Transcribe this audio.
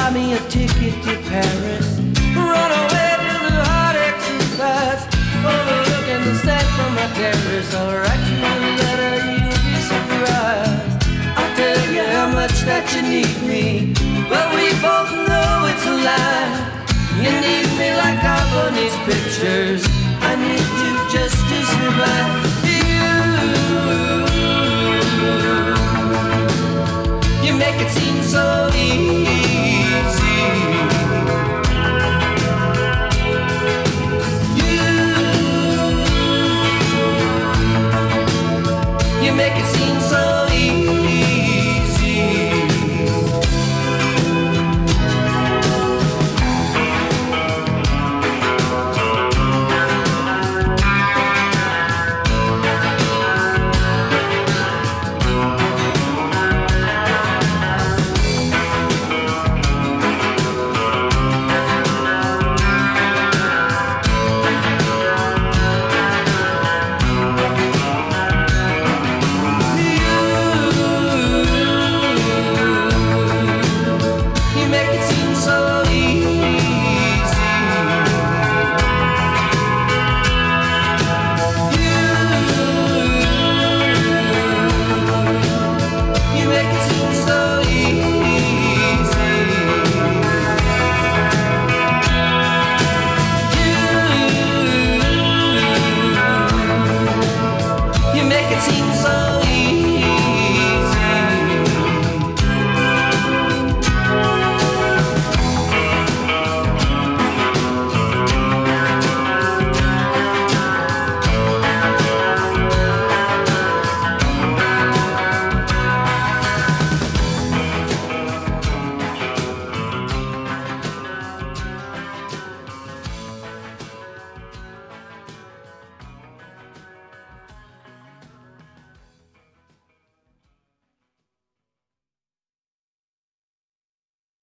buy me a ticket to Paris, run away to the hot exercise, overlooking the set from my terrace. I'll write you a letter, you'll be surprised. I'll tell you how much that you need me.